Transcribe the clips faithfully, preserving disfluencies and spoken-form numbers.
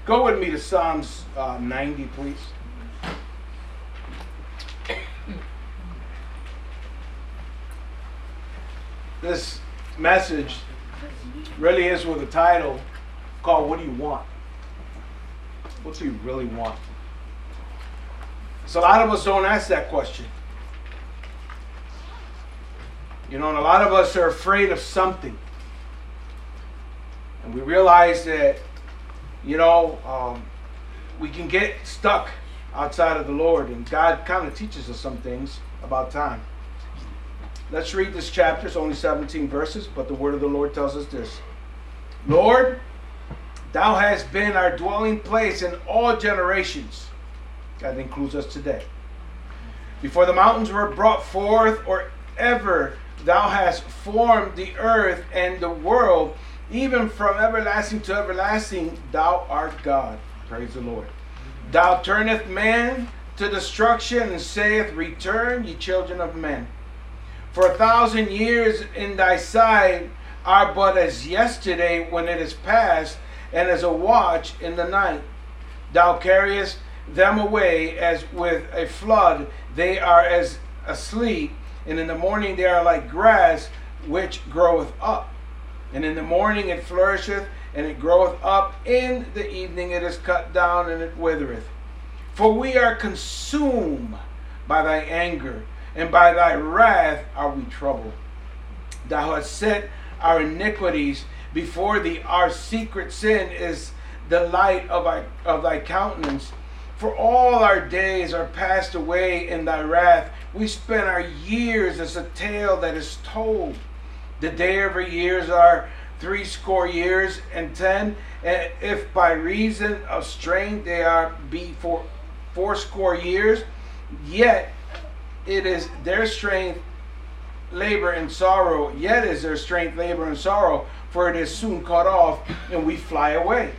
Go with me to Psalms uh, ninety, please. This message really is with a title called What Do You Want? What do you really want? So a lot of us don't ask that question. You know, and a lot of us are afraid of something. And we realize that, you know, um, we can get stuck outside of the Lord. And God kind of teaches us some things about time. Let's read this chapter. It's only seventeen verses, but the word of the Lord tells us this. Lord, thou hast been our dwelling place in all generations. That includes us today. Before the mountains were brought forth, or ever thou hast formed the earth and the world, even from everlasting to everlasting, thou art God. Praise the Lord. Thou turneth man to destruction, and saith, Return, ye children of men. For a thousand years in thy sight are but as yesterday when it is past, and as a watch in the night. Thou carriest them away as with a flood, they are as asleep, and in the morning they are like grass which groweth up. And in the morning it flourisheth, and it groweth up. In the evening it is cut down, and it withereth. For we are consumed by thy anger, and by thy wrath are we troubled. Thou hast set our iniquities before thee. Our secret sin is the light of, our, of thy countenance. For all our days are passed away in thy wrath. We spend our years as a tale that is told. The day of our years are threescore years and ten. And if by reason of strength they are be for fourscore years, yet it is their strength, labor, and sorrow. Yet is their strength, labor, and sorrow, for it is soon cut off, and we fly away.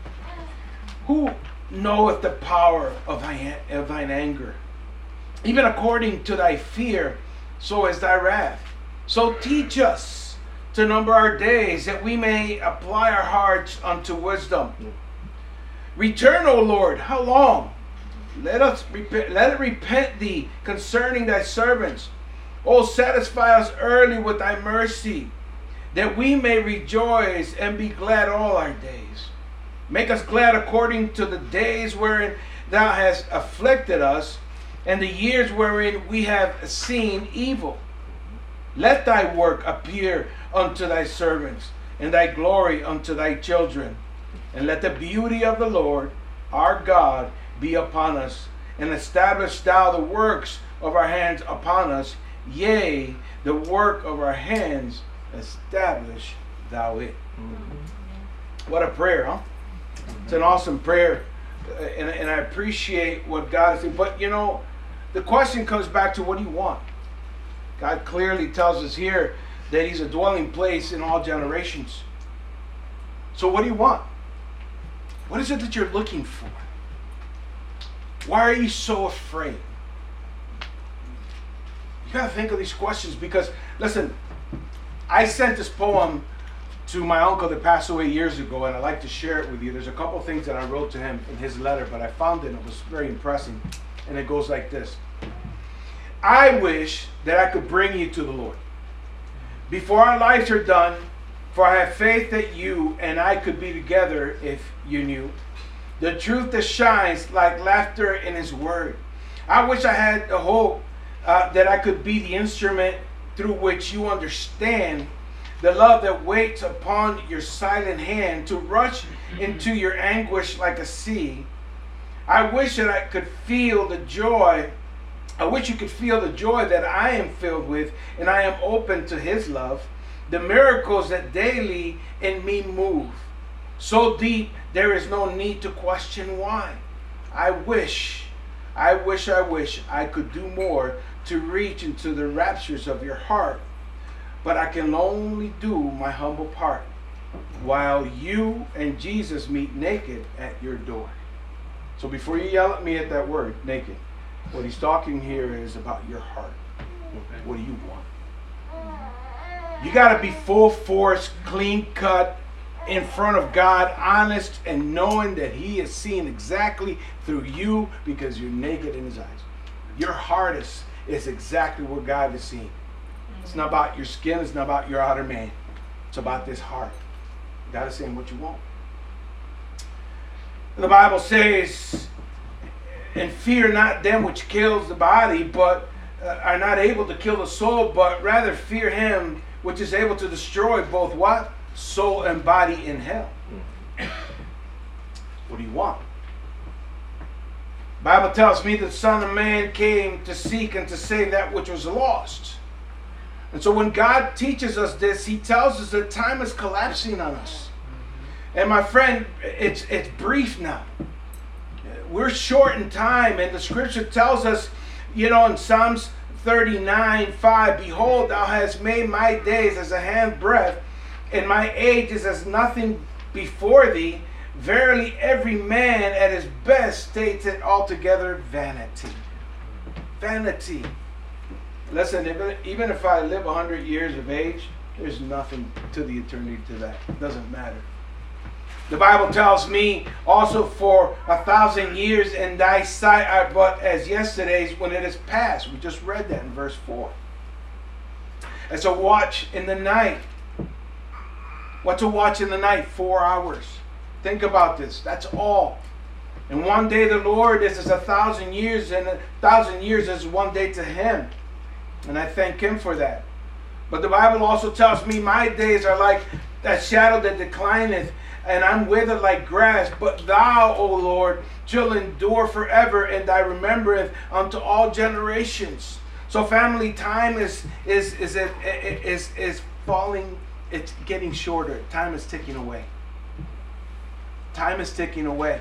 Who knoweth the power of, thy, of thine anger? Even according to thy fear, so is thy wrath. So teach us to number our days, that we may apply our hearts unto wisdom. Return, O Lord, how long? Let us repent, let it repent thee concerning thy servants. O satisfy us early with thy mercy, that we may rejoice and be glad all our days. Make us glad according to the days wherein thou hast afflicted us, and the years wherein we have seen evil. Let thy work appear unto thy servants, and thy glory unto thy children. And let the beauty of the Lord our God be upon us, and establish thou the works of our hands upon us. Yea, the work of our hands establish thou it. Mm-hmm. What a prayer, huh? Mm-hmm. It's an awesome prayer, and, and I appreciate what God is saying. But you know, the question comes back to, what do you want? God clearly tells us here that he's a dwelling place in all generations. So what do you want? What is it that you're looking for? Why are you so afraid? You got to think of these questions, because, listen, I sent this poem to my uncle that passed away years ago, and I'd like to share it with you. There's a couple of things that I wrote to him in his letter, but I found it and it was very impressive. And it goes like this. I wish that I could bring you to the Lord before our lives are done, for I have faith that you and I could be together if you knew the truth that shines like laughter in his word. I wish I had the hope uh, that I could be the instrument through which you understand the love that waits upon your silent hand to rush into your anguish like a sea. I wish that I could feel the joy. I wish you could feel the joy that I am filled with, and I am open to his love. The miracles that daily in me move. So deep, there is no need to question why. I wish, I wish, I wish I could do more to reach into the raptures of your heart. But I can only do my humble part while you and Jesus meet naked at your door. So before you yell at me at that word, naked, what he's talking here is about your heart. What do you want? You got to be full force, clean cut, in front of God, honest and knowing that He is seeing exactly through you because you're naked in His eyes. Your heart is, is exactly what God is seeing. It's not about your skin. It's not about your outer man. It's about this heart. God is saying what you want. The Bible says, and fear not them which kills the body, but uh, are not able to kill the soul, but rather fear Him which is able to destroy both what? Soul and body in hell. What do you want? The Bible tells me the Son of Man came to seek and to save that which was lost. And so when God teaches us this, He tells us that time is collapsing on us. And my friend, it's it's brief now. We're short in time, and the scripture tells us, you know, in Psalms thirty-nine five, behold, thou hast made my days as a handbreadth, and my age is as nothing before thee. Verily, every man at his best states it altogether vanity. Vanity. Listen, even, even if I live one hundred years of age, there's nothing to the eternity to that. It doesn't matter. The Bible tells me also for a thousand years in thy sight are but as yesterday's when it is past. We just read that in verse four. It's a watch in the night. What's a watch in the night? Four hours. Think about this. That's all. And one day the Lord is as a thousand years, and a thousand years is one day to Him. And I thank Him for that. But the Bible also tells me my days are like that shadow that declineth, and I'm withered like grass. But thou, O Lord, shall endure forever, and thy remembereth unto all generations. So family, time is is is is is, is falling. It's getting shorter. Time is ticking away. Time is ticking away.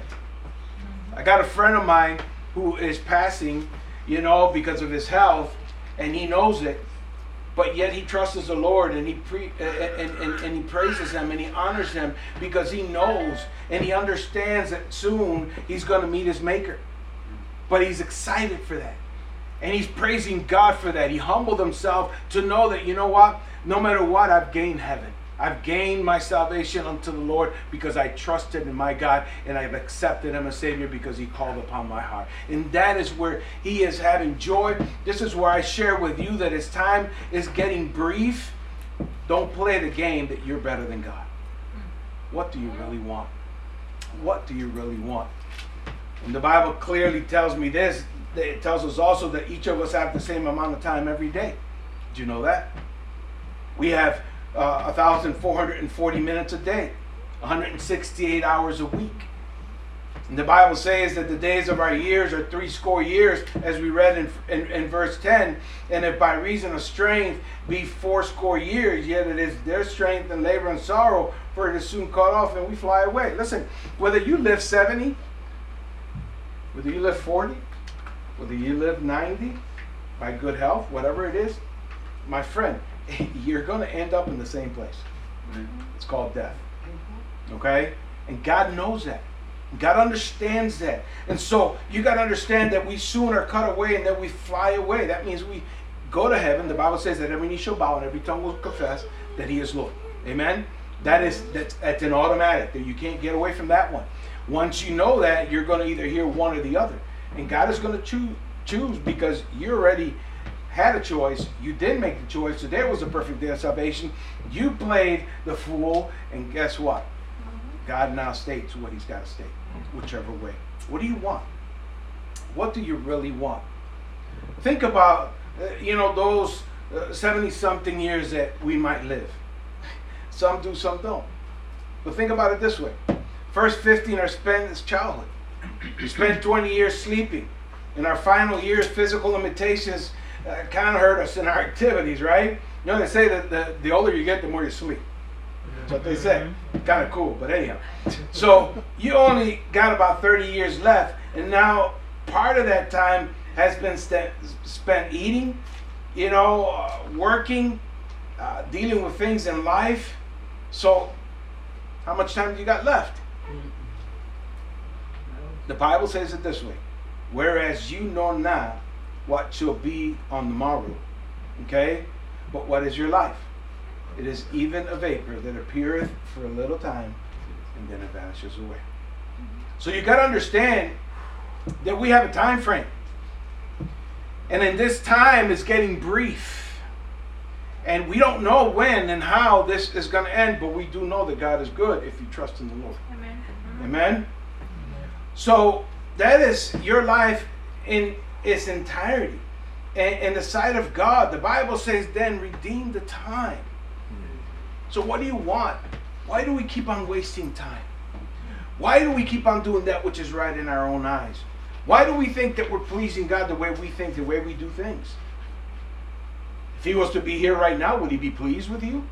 I got a friend of mine who is passing, you know, because of his health, and he knows it. But yet he trusts the Lord, and he pre, uh, and, and, and he praises Him, and he honors Him because he knows and he understands that soon he's going to meet his Maker. But he's excited for that. And he's praising God for that. He humbled himself to know that, you know what? No matter what, I've gained heaven. I've gained my salvation unto the Lord because I trusted in my God, and I've accepted Him as Savior because He called upon my heart. And that is where he is having joy. This is where I share with you that His time is getting brief. Don't play the game that you're better than God. What do you really want? What do you really want? And the Bible clearly tells me this. It tells us also that each of us have the same amount of time every day. Did you know that? We have uh, one thousand four hundred forty minutes a day, one hundred sixty-eight hours a week. And the Bible says that the days of our years are three score years, as we read in, in, in verse ten. And if by reason of strength be four score years, yet it is their strength and labor and sorrow, for it is soon cut off and we fly away. Listen, whether you live seventy, whether you live forty, whether you live ninety, by good health, whatever it is, my friend, you're going to end up in the same place. It's called death. Okay? And God knows that. God understands that. And so you got to understand that we soon are cut away and that we fly away. That means we go to heaven. The Bible says that every knee shall bow and every tongue will confess that He is Lord. Amen? That is, that's, that's an automatic. That you can't get away from that one. Once you know that, you're going to either hear one or the other. And God is going to choose, choose because you already had a choice. You did make the choice. Today was a perfect day of salvation. You played the fool, and guess what? God now states what He's got to state, whichever way. What do you want? What do you really want? Think about, uh, you know, those seventy-something uh, years that we might live. Some do, some don't. But think about it this way. First fifteen are spent as childhood. We spent twenty years sleeping. In our final years, physical limitations uh, kind of hurt us in our activities, right? You know, they say that the, the older you get, the more you sleep. That's what they say. Kind of cool, but anyhow. So you only got about thirty years left, and now part of that time has been st- spent eating, you know, uh, working, uh, dealing with things in life. So how much time do you got left? The Bible says it this way. Whereas you know not what shall be on the morrow. Okay? But what is your life? It is even a vapor that appeareth for a little time and then it vanishes away. So you got to understand that we have a time frame. And in this time is getting brief. And we don't know when and how this is going to end, but we do know that God is good if you trust in the Lord. Amen. Amen? So that is your life in its entirety. And in the sight of God, the Bible says, then redeem the time. So what do you want? Why do we keep on wasting time? Why do we keep on doing that which is right in our own eyes? Why do we think that we're pleasing God the way we think, the way we do things? If he was to be here right now, would he be pleased with you?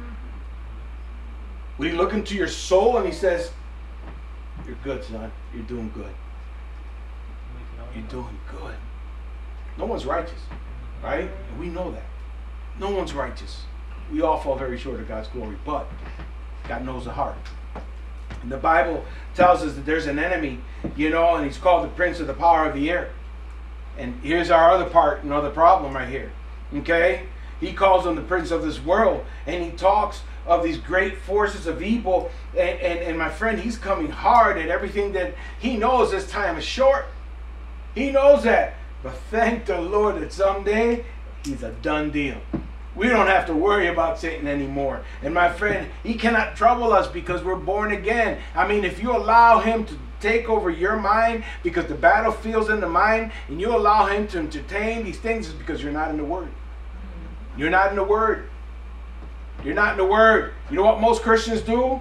Would he look into your soul and he says, you're good, son. You're doing good. You're doing good. No one's righteous, right? And we know that. No one's righteous. We all fall very short of God's glory, but God knows the heart. And the Bible tells us that there's an enemy, you know, and he's called the prince of the power of the air. And here's our other part, another problem right here. Okay? He calls him the prince of this world, and he talks of these great forces of evil. And, and, and my friend, he's coming hard at everything that he knows this time is short. He knows that. But thank the Lord that someday he's a done deal. We don't have to worry about Satan anymore. And my friend, he cannot trouble us because we're born again. I mean, if you allow him to take over your mind because the battlefield's in the mind, and you allow him to entertain these things, it's because you're not in the Word. You're not in the Word. You're not in the Word. You know what most Christians do?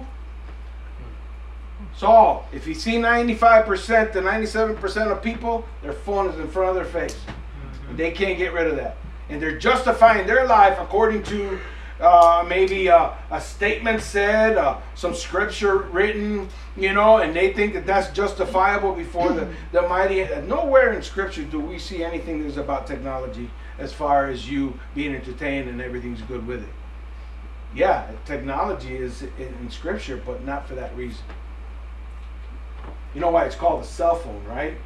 Saul, if you see ninety-five percent to ninety-seven percent of people, their phone is in front of their face. And they can't get rid of that. And they're justifying their life according to uh, maybe a, a statement said, uh, some scripture written, you know, and they think that that's justifiable before the, the mighty. Nowhere in scripture do we see anything that's about technology as far as you being entertained and everything's good with it. Yeah, technology is in scripture, but not for that reason. You know why it's called a cell phone, right?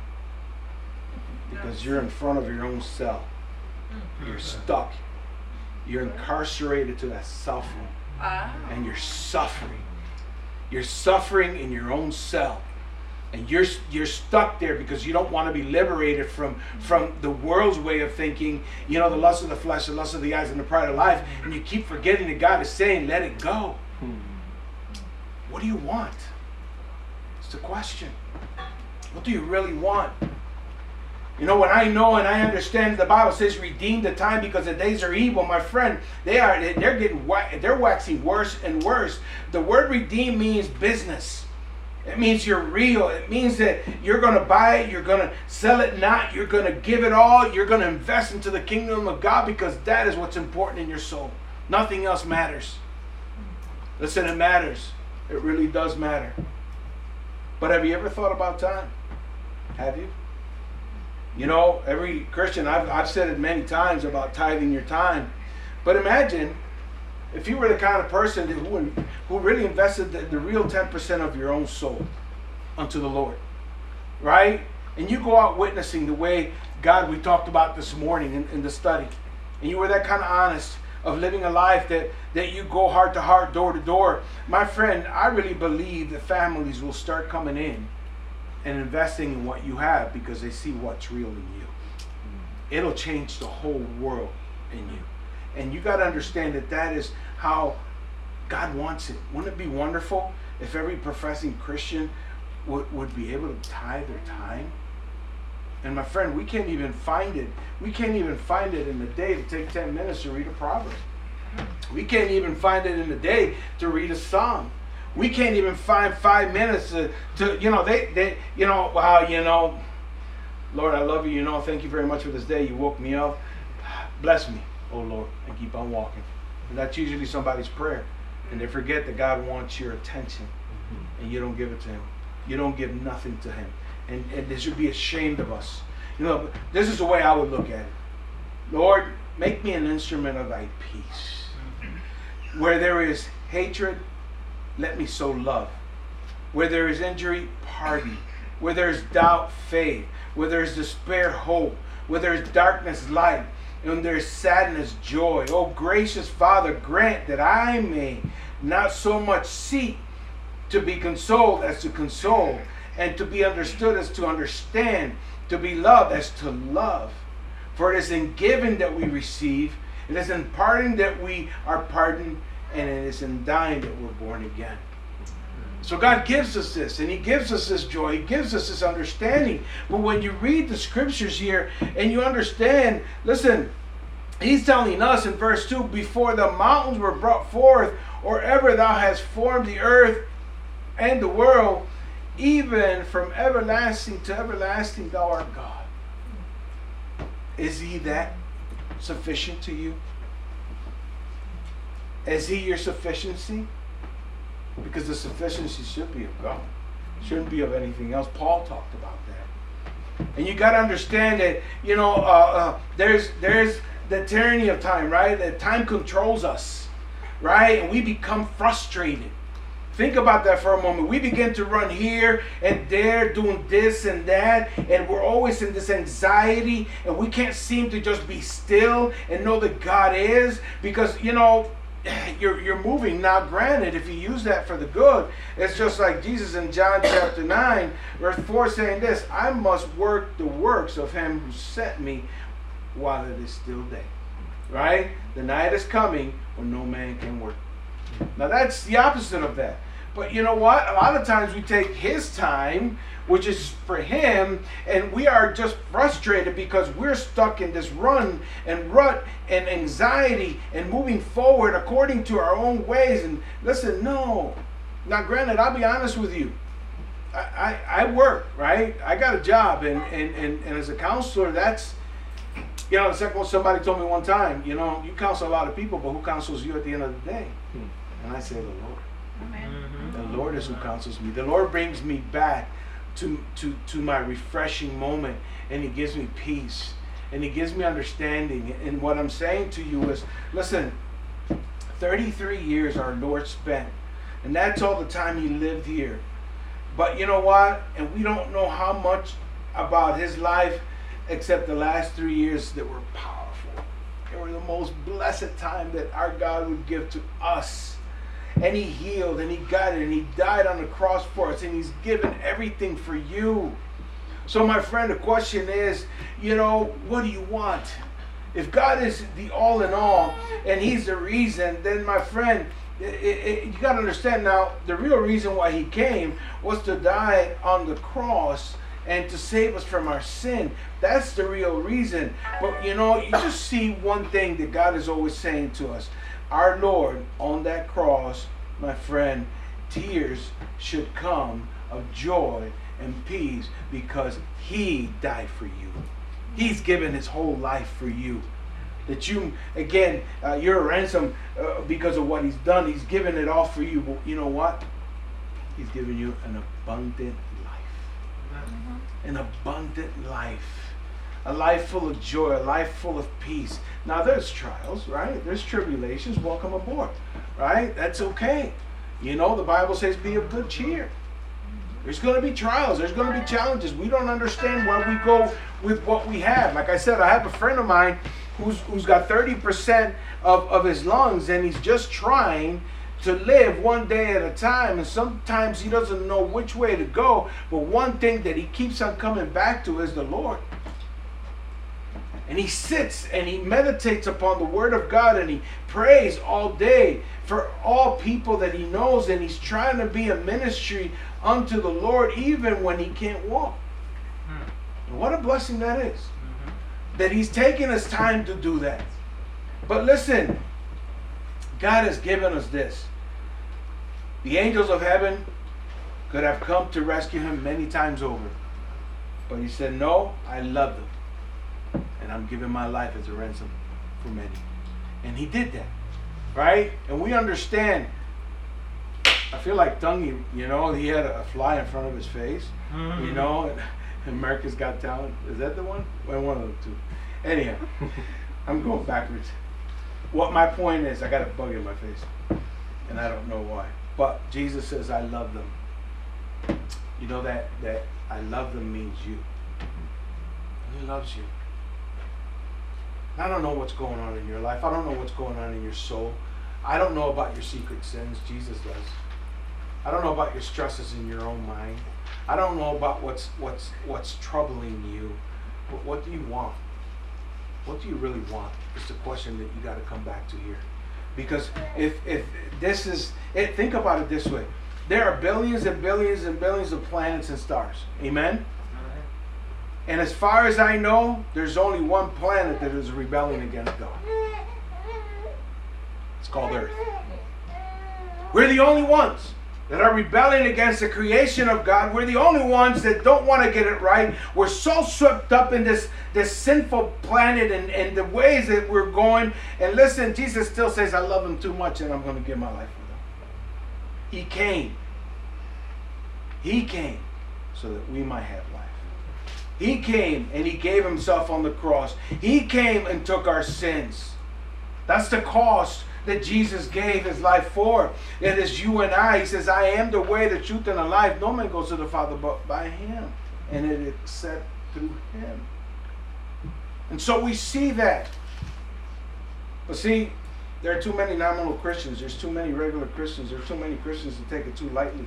Because you're in front of your own cell. You're stuck. You're incarcerated to that cell phone. Ah. And you're suffering. You're suffering in your own cell. And you're you're stuck there because you don't want to be liberated from, from the world's way of thinking, you know, the lust of the flesh, the lust of the eyes, and the pride of life. And you keep forgetting that God is saying, let it go. What do you want? It's the question. What do you really want? You know, when I know and I understand the Bible says redeem the time because the days are evil, my friend, they are they're getting they're waxing worse and worse. The word redeem means business. It means you're real. It means that you're going to buy it, you're going to sell it not, you're going to give it all, you're going to invest into the kingdom of God because that is what's important in your soul. Nothing else matters. Listen, it matters. It really does matter. But have you ever thought about time? Have you? You know, every Christian, I've, I've said it many times about tithing your time. But imagine if you were the kind of person who, who really invested the, the real ten percent of your own soul unto the Lord. Right? And you go out witnessing the way God, we talked about this morning in, in the study. And you were that kind of honest of living a life that, that you go heart to heart, door to door. My friend, I really believe that families will start coming in and investing in what you have because they see what's real in you. It'll change the whole world in you. And you got to understand that that is how God wants it. Wouldn't it be wonderful if every professing Christian would, would be able to tithe their time? And my friend, we can't even find it. We can't even find it in the day to take ten minutes to read a proverb. We can't even find it in the day to read a psalm. We can't even find five minutes to, to you know, they, they, you know, wow, you know, Lord, I love you, you know, thank you very much for this day. You woke me up. Bless me, oh Lord, and keep on walking. And that's usually somebody's prayer. And they forget that God wants your attention. And you don't give it to him. You don't give nothing to him. And, and they should be ashamed of us. You know, this is the way I would look at it. Lord, make me an instrument of thy peace. Where there is hatred, let me sow love. Where there is injury, pardon. Where there is doubt, faith. Where there is despair, hope. Where there is darkness, light. in their sadness joy. O gracious Father, grant that I may not so much seek to be consoled as to console, and to be understood as to understand, to be loved as to love. For it is in giving that we receive, it is in parting that we are pardoned, and it is in dying that we're born again. So God gives us this, and He gives us this joy. He gives us this understanding. But when you read the scriptures here and you understand, listen, He's telling us in verse two, before the mountains were brought forth, or ever thou hast formed the earth and the world, even from everlasting to everlasting thou art God. Is He that sufficient to you? Is He your sufficiency? Because the sufficiency should be of God. It shouldn't be of anything else. Paul talked about that. And you got to understand that, you know, uh, uh, there's there's the tyranny of time, right? That time controls us, right? And we become frustrated. Think about that for a moment. We begin to run here and there, doing this and that, and we're always in this anxiety, and we can't seem to just be still and know that God is, because, you know, You're, you're moving. Now, granted, if you use that for the good, it's just like Jesus in John chapter nine, verse four, saying this, I must work the works of Him who sent me while it is still day. Right? The night is coming when no man can work. Now, that's the opposite of that. But you know what? A lot of times we take His time, which is for Him, and we are just frustrated because we're stuck in this run and rut and anxiety and moving forward according to our own ways. And listen, no. Now, granted, I'll be honest with you. I, I, I work, right? I got a job, and, and, and, and as a counselor, that's, you know, somebody told me one time, you know, you counsel a lot of people, but who counsels you at the end of the day? And I say, the Lord. Amen. The Lord is who counsels me. The Lord brings me back to, to, to my refreshing moment, and He gives me peace, and He gives me understanding. And what I'm saying to you is, listen, thirty-three years our Lord spent, and that's all the time He lived here. But you know what? And we don't know how much about His life except the last three years that were powerful. They were the most blessed time that our God would give to us. And He healed, and He guided, and He died on the cross for us, and He's given everything for you. So my friend, the question is, you know, what do you want? If God is the all in all, and He's the reason, then my friend, it, it, you got to understand now, the real reason why He came was to die on the cross and to save us from our sin. That's the real reason. But you know, you just see one thing that God is always saying to us. Our Lord on that cross, my friend, tears should come of joy and peace because He died for you. He's given His whole life for you. That you, again, uh, you're a ransom uh, because of what He's done. He's given it all for you. But you know what? He's given you an abundant life. Mm-hmm. An abundant life. A life full of joy, a life full of peace. Now there's trials, right? There's tribulations. Welcome aboard, right? That's okay. You know, the Bible says be of good cheer. There's going to be trials. There's going to be challenges. We don't understand why we go with what we have. Like I said, I have a friend of mine who's who's got thirty percent of, of his lungs, and he's just trying to live one day at a time, and sometimes he doesn't know which way to go. But one thing that he keeps on coming back to is the Lord. And he sits and he meditates upon the Word of God, and he prays all day for all people that he knows, and he's trying to be a ministry unto the Lord even when he can't walk. Hmm. And what a blessing that is. Mm-hmm. That he's taking his time to do that. But listen, God has given us this. The angels of heaven could have come to rescue him many times over. But he said, no, I love them. And I'm giving my life as a ransom for many. And he did that. Right? And we understand. I feel like Tungy, you know, he had a fly in front of his face. Mm-hmm. You know, and, and America's Got Talent. Is that the one? Well, one of the two. Anyhow, I'm going backwards. What my point is, I got a bug in my face. And I don't know why. But Jesus says, I love them. You know that, that I love them means you. He loves you. I don't know what's going on in your life. I don't know what's going on in your soul. I don't know about your secret sins. Jesus does. I don't know about your stresses in your own mind. I don't know about what's what's what's troubling you. But what do you want? What do you really want? It's the question that you got to come back to here. Because if if this is it, think about it this way. There are billions and billions and billions of planets and stars. Amen? And as far as I know, there's only one planet that is rebelling against God. It's called Earth. We're the only ones that are rebelling against the creation of God. We're the only ones that don't want to get it right. We're so swept up in this, this sinful planet and, and the ways that we're going. And listen, Jesus still says, I love him too much and I'm going to give my life for them. He came. He came so that we might have life. He came and he gave himself on the cross. He came and took our sins. That's the cost that Jesus gave his life for. It is you and I. He says, I am the way, the truth, and the life. No man goes to the Father but by him. And it is said through him. And so we see that. But see, there are too many nominal Christians. There's too many regular Christians. There are too many Christians to take it too lightly.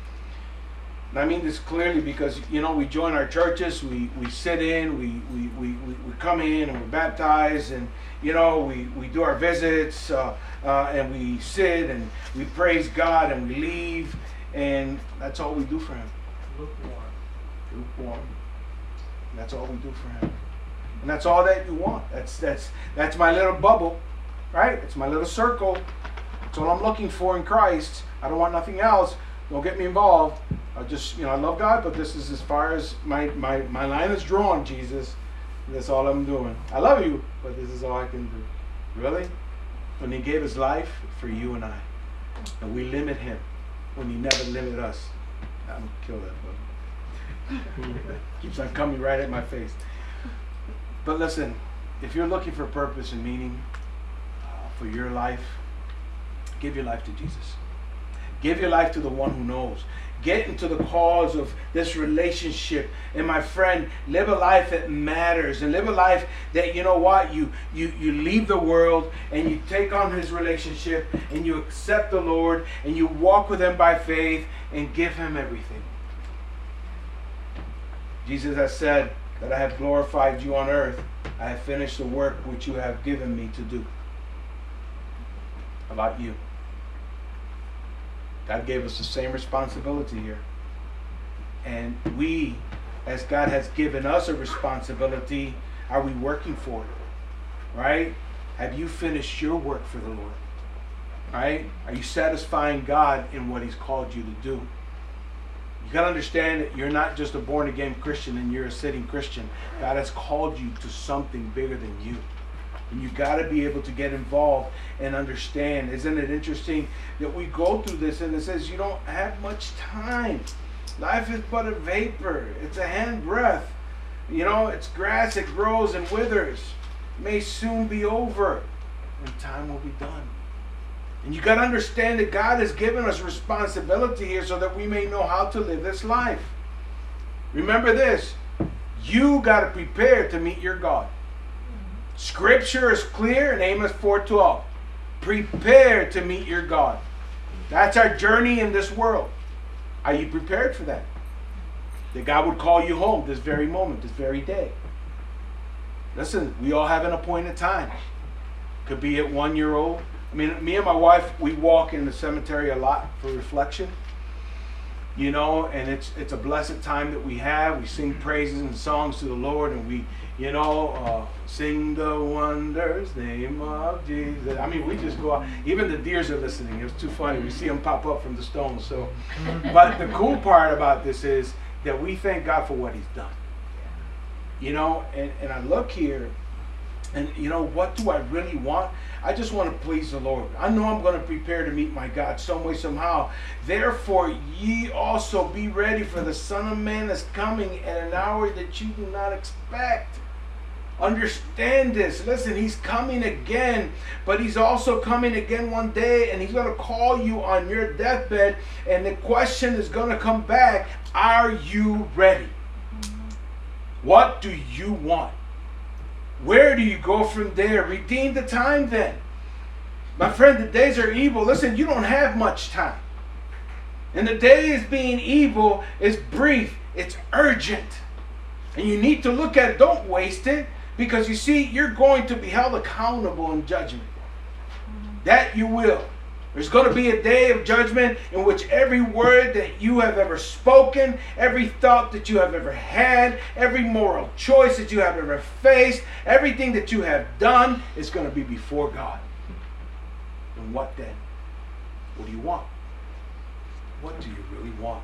And I mean this clearly because, you know, we join our churches, we, we sit in, we, we, we, we come in and we're baptized and, you know, we, we do our visits uh, uh, and we sit and we praise God and we leave and that's all we do for him. Lukewarm. Lukewarm. That's all we do for him. And that's all that you want. That's, that's, that's my little bubble, right? It's my little circle. That's all I'm looking for in Christ. I don't want nothing else. Don't get me involved. I just, you know, I love God, but this is as far as my, my, my line is drawn, Jesus. That's all I'm doing. I love you, but this is all I can do. Really? When he gave his life for you and I. And we limit him when he never limited us. I'm going to kill that, but keeps on coming right at my face. But listen, if you're looking for purpose and meaning uh, for your life, give your life to Jesus. Give your life to the one who knows. Get into the cause of this relationship. And my friend, live a life that matters. And live a life that, you know what, you, you, you leave the world and you take on his relationship and you accept the Lord and you walk with him by faith and give him everything. Jesus has said that I have glorified you on earth. I have finished the work which you have given me to do. How about you? God gave us the same responsibility here. And we, as God has given us a responsibility, are we working for it? Right? Have you finished your work for the Lord? Right? Are you satisfying God in what he's called you to do? You got to understand that you're not just a born-again Christian and you're a sitting Christian. God has called you to something bigger than you. And you got to be able to get involved and understand. Isn't it interesting that we go through this and it says you don't have much time. Life is but a vapor. It's a handbreadth. You know, it's grass, it grows and withers. It may soon be over and time will be done. And you got to understand that God has given us responsibility here so that we may know how to live this life. Remember this. You got to prepare to meet your God. Scripture is clear in Amos four twelve. Prepare to meet your God. That's our journey in this world. Are you prepared for that? That God would call you home this very moment, this very day. Listen, we all have an appointed time. Could be at one year old. I mean, me and my wife, we walk in the cemetery a lot for reflection. You know, and it's it's a blessed time that we have. We sing praises and songs to the Lord, and we, you know, uh, sing the wonders name of Jesus. I mean, we just go out. Even the deers are listening. It was too funny. We see them pop up from the stones. So, but the cool part about this is that we thank God for what he's done. You know, and, and I look here, and you know, what do I really want? I just want to please the Lord. I know I'm going to prepare to meet my God some way, somehow. Therefore, ye also be ready, for the Son of Man is coming at an hour that you do not expect. Understand this. Listen, he's coming again, but he's also coming again one day, and he's going to call you on your deathbed, and the question is going to come back, are you ready? What do you want? Where do you go from there? Redeem the time then. My friend, the days are evil. Listen, you don't have much time. And the days being evil is brief. It's urgent. And you need to look at it. Don't waste it. Because you see, you're going to be held accountable in judgment. That you will. There's going to be a day of judgment in which every word that you have ever spoken, every thought that you have ever had, every moral choice that you have ever faced, everything that you have done is going to be before God. And what then? What do you want? What do you really want?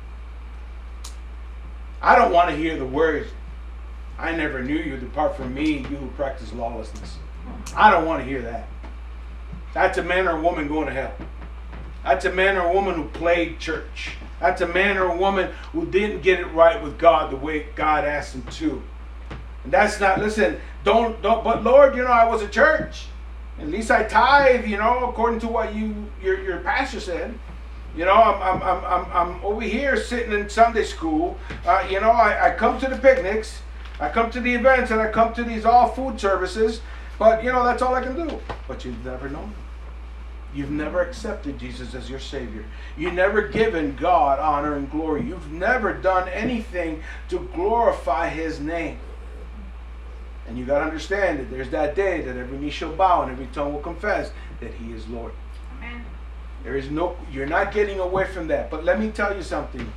I don't want to hear the words, I never knew you, depart from me, you who practice lawlessness. I don't want to hear that. That's a man or a woman going to hell. That's a man or a woman who played church. That's a man or a woman who didn't get it right with God the way God asked them to. And that's not, listen, don't, don't, but Lord, you know, I was a church. At least I tithe, you know, according to what you your, your pastor said. You know, I'm, I'm, I'm, I'm, I'm over here sitting in Sunday school. Uh, you know, I, I come to the picnics. I come to the events and I come to these all food services. But, you know, that's all I can do. But you've never known him. You've never accepted Jesus as your Savior. You've never given God honor and glory. You've never done anything to glorify His name. And you got to understand that there's that day that every knee shall bow and every tongue will confess that He is Lord. Amen. There is no, you're not getting away from that. But let me tell you something.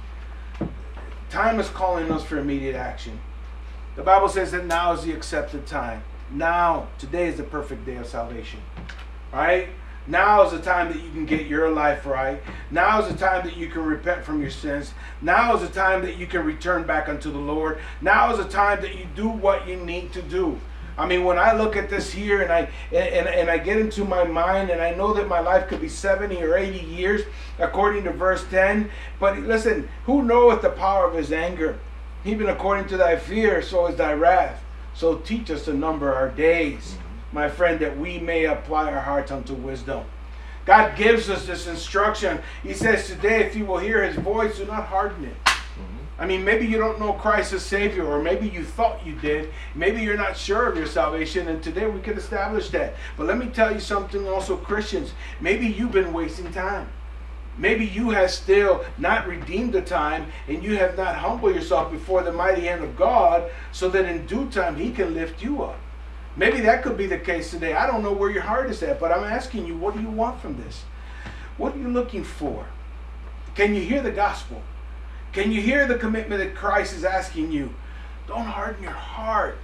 Time is calling us for immediate action. The Bible says that now is the accepted time. Now, today is the perfect day of salvation. Right? Now is the time that you can get your life right. Now is the time that you can repent from your sins. Now is the time that you can return back unto the Lord. Now is the time that you do what you need to do. I mean, when I look at this here and I and, and I get into my mind and I know that my life could be seventy or eighty years according to verse ten. But listen, who knoweth the power of His anger? Even according to thy fear, so is thy wrath. So teach us to number our days, my friend, that we may apply our hearts unto wisdom. God gives us this instruction. He says today, if you will hear His voice, do not harden it. Mm-hmm. I mean, maybe you don't know Christ as Savior, or maybe you thought you did. Maybe you're not sure of your salvation, and today we can establish that. But let me tell you something also, Christians. Maybe you've been wasting time. Maybe you have still not redeemed the time and you have not humbled yourself before the mighty hand of God so that in due time He can lift you up. Maybe that could be the case today. I don't know where your heart is at, but I'm asking you, what do you want from this? What are you looking for? Can you hear the gospel? Can you hear the commitment that Christ is asking you? Don't harden your heart.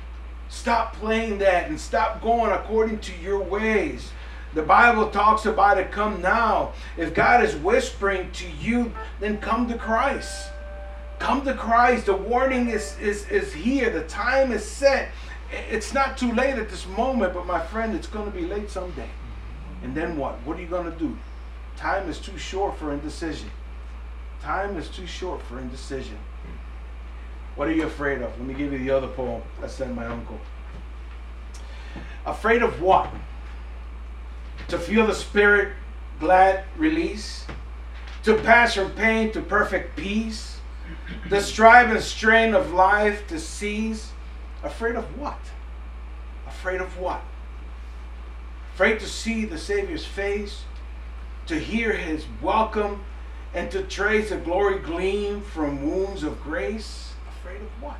Stop playing that and stop going according to your ways. The Bible talks about it, come now. If God is whispering to you, then come to Christ. Come to Christ. The warning is, is, is here. The time is set. It's not too late at this moment, but my friend, it's going to be late someday. And then what? What are you going to do? Time is too short for indecision. Time is too short for indecision. What are you afraid of? Let me give you the other poem I sent my uncle. Afraid of what? To feel the Spirit glad release, to pass from pain to perfect peace, the strive and strain of life to seize. Afraid of what? Afraid of what? Afraid to see the Savior's face, to hear His welcome, and to trace a glory gleam from wounds of grace. Afraid of what?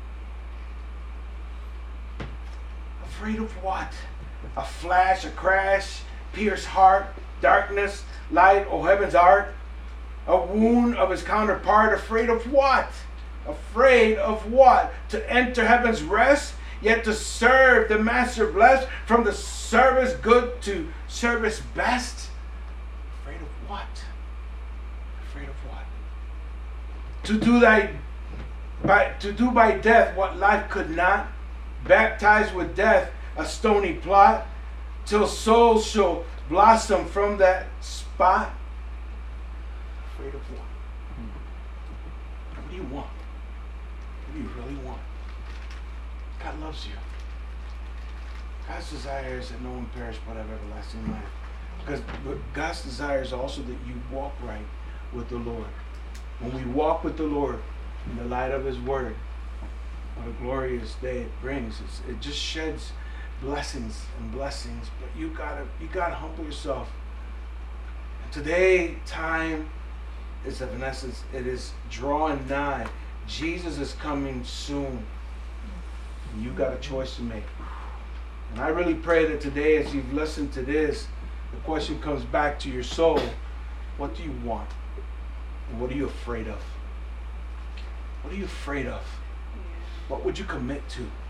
Afraid of what? A flash, a crash, pierce heart, darkness, light, oh heaven's art. A wound of his counterpart. Afraid of what? Afraid of what? To enter heaven's rest, yet to serve the Master blessed, from the service good to service best. Afraid of what? Afraid of what? To do thy by to do by death what life could not, baptized with death a stony plot, till souls shall blossom from that spot. Afraid of what? What do you want? What do you really want? God loves you. God's desire is that no one perish but have everlasting life. Because God's desire is also that you walk right with the Lord. When we walk with the Lord in the light of His Word, what a glorious day it brings. It's, it just sheds blessings and blessings, but you gotta you gotta humble yourself. And today, time is of an essence. It is drawing nigh. Jesus is coming soon. And you got a choice to make. And I really pray that today, as you've listened to this, the question comes back to your soul: what do you want? And what are you afraid of? What are you afraid of? What would you commit to?